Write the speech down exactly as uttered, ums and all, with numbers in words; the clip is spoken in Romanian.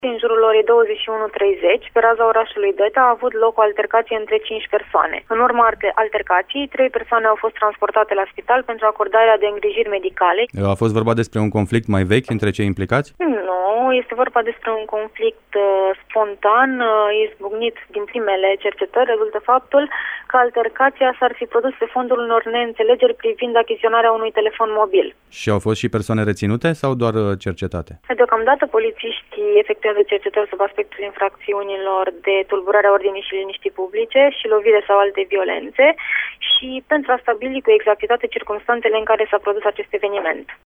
În jurul orei douăzeci și unu treizeci, pe raza orașului Deta, a avut loc o altercație între cinci persoane. În urma altercației, trei persoane au fost transportate la spital pentru acordarea de îngrijiri medicale. A fost vorba despre un conflict mai vechi între cei implicați? Nu, este vorba despre un conflict uh, spontan, uh, izbucnit din primele cercetări. Rezultă faptul că altercația s-ar fi produs pe fondul unor neînțelegeri privind achiziționarea unui telefon mobil. Și au fost și persoane reținute sau doar cercetate? Deocamdată, polițiștii efectuează cercetări sub aspectul infracțiunilor de tulburare a ordinii și liniștii publice și lovire sau alte violențe și pentru a stabili cu exactitate circumstanțele în care s-a produs acest eveniment.